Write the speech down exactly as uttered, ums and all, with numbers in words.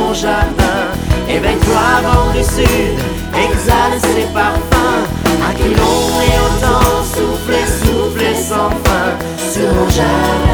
mon jardin. Éveille-toi, vent du sud, exhale ses parfums. À qui l'on est autant, souffler, souffler sans fin sur mon jardin.